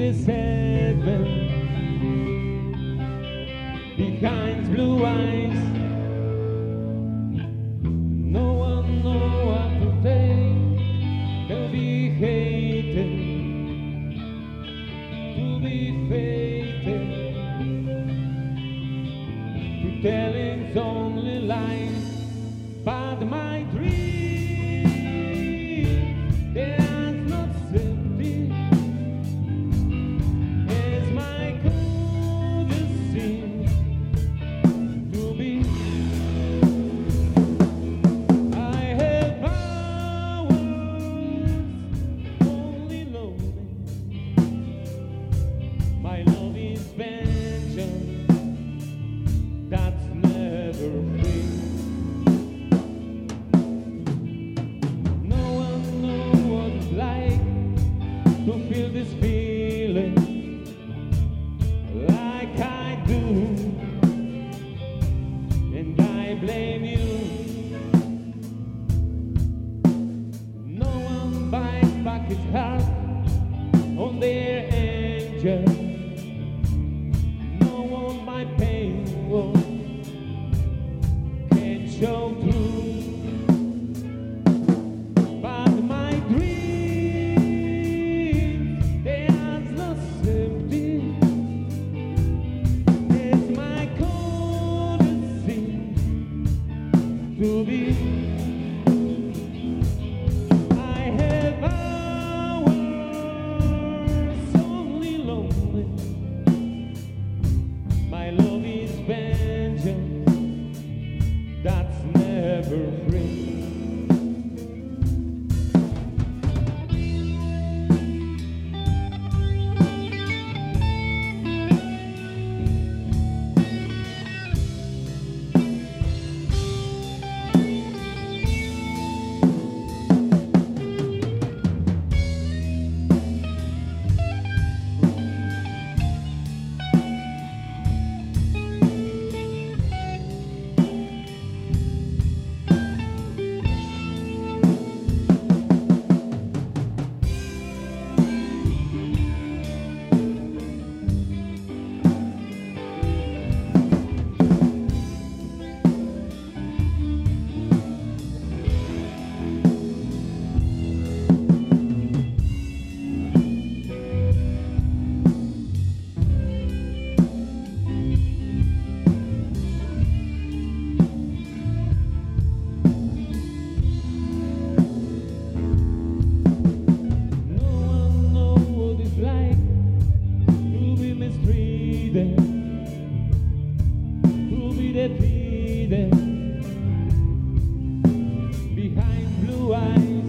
the sad man behind blue eyes. No one knows what to take. To be hated, to be fated, to telling only lies. But my dream, they are not simply as my coldest sin to be. I have hours only lonely. My love is vengeance that's never free. To feel this feeling like I do, and I blame you. No one buys back his heart on their angel. No one my pain can show through. To be, I have hours only lonely. My love is vengeance that's never free. Behind blue eyes,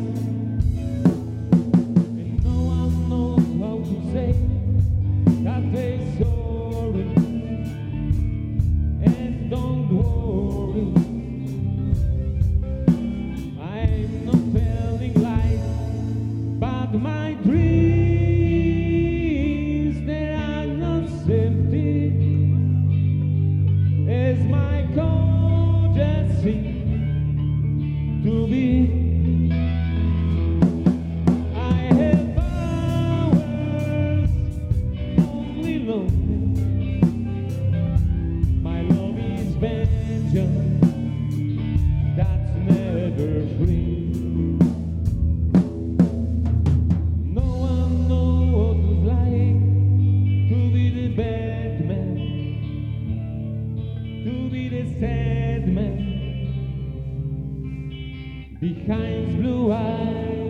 and no one knows how to say that they're sorry. And don't worry, I'm not telling lies, but my dreams, they are not empty as my coldest sin to be. I have hours only lonely. My love is vengeance that's never free. No one knows what it's like to be the bad man, to be the sad man behind blue eyes.